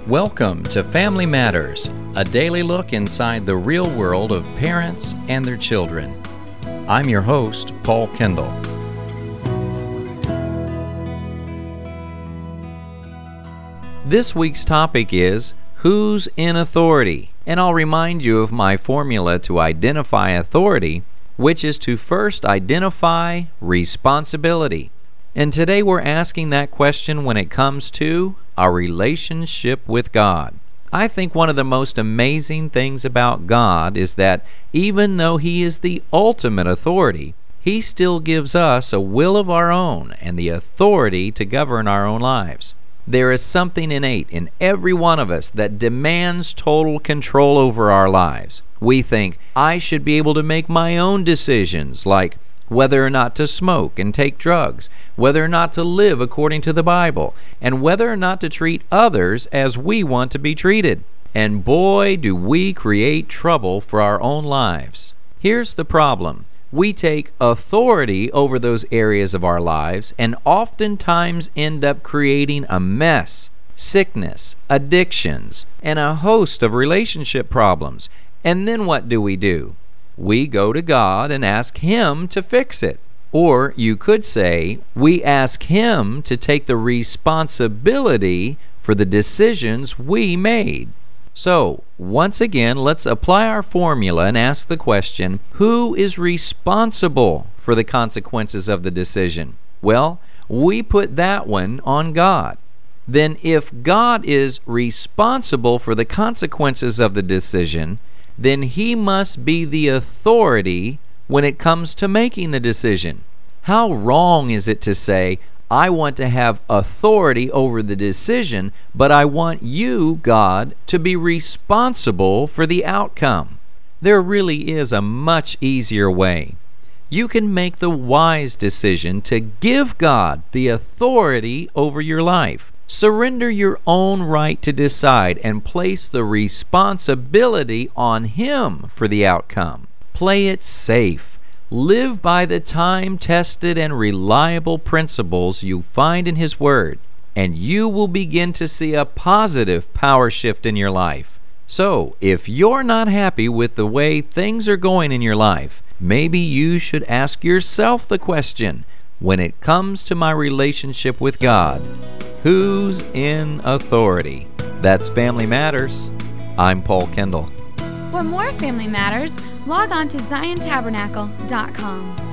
Welcome to Family Matters, a daily look inside the real world of parents and their children. I'm your host, Paul Kendall. This week's topic is, who's in authority? And I'll remind you of my formula to identify authority, which is to first identify responsibility. And today we're asking that question when it comes to our relationship with God. I think one of the most amazing things about God is that even though He is the ultimate authority, He still gives us a will of our own and the authority to govern our own lives. There is something innate in every one of us that demands total control over our lives. We think, I should be able to make my own decisions, like whether or not to smoke and take drugs, whether or not to live according to the Bible, and whether or not to treat others as we want to be treated. And boy, do we create trouble for our own lives. Here's the problem. We take authority over those areas of our lives and oftentimes end up creating a mess, sickness, addictions, and a host of relationship problems. And then what do? We go to God and ask Him to fix it. Or you could say, we ask Him to take the responsibility for the decisions we made. So, once again, let's apply our formula and ask the question, who is responsible for the consequences of the decision? Well, we put that one on God. Then if God is responsible for the consequences of the decision, then He must be the authority when it comes to making the decision. How wrong is it to say, I want to have authority over the decision, but I want you, God, to be responsible for the outcome? There really is a much easier way. You can make the wise decision to give God the authority over your life. Surrender your own right to decide and place the responsibility on Him for the outcome. Play it safe. Live by the time-tested and reliable principles you find in His Word, and you will begin to see a positive power shift in your life. So, if you're not happy with the way things are going in your life, maybe you should ask yourself the question, when it comes to my relationship with God, who's in authority? That's Family Matters. I'm Paul Kendall. For more Family Matters, log on to ZionTabernacle.com.